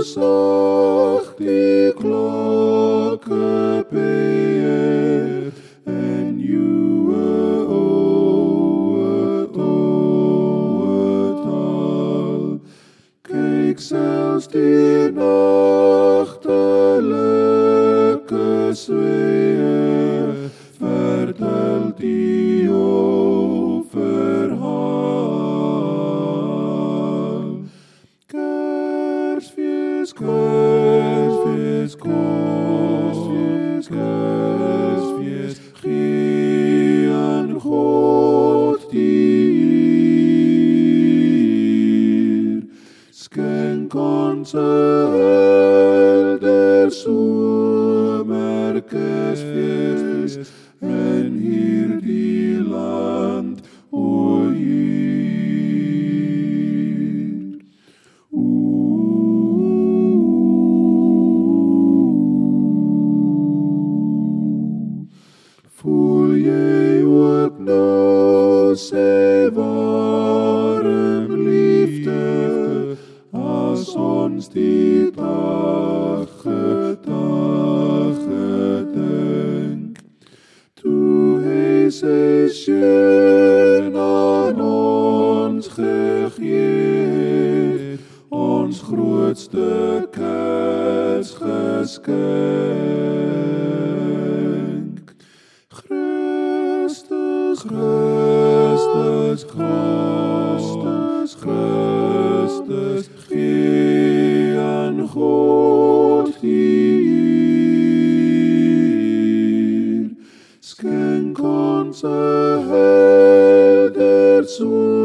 sag die klokke beheer, en uwe oe tal. Kyk selfs die nachtelike zweeë, vertel die verhaal. Kersfees, Kersfees, Kersfees, Kersfees, gee aan God die eer. Skenk ons 'n helder somer Kersfees in hierdie land, o Heer. Voel jy ook nou sy warm liefde, as ons die dag gedink, toe hy sy seun aan ons gegee het, ons grootste Kersgeskenk. Christus, Christus, Christus, Christus, gee aan God die eer. Skenk ons 'n helder somer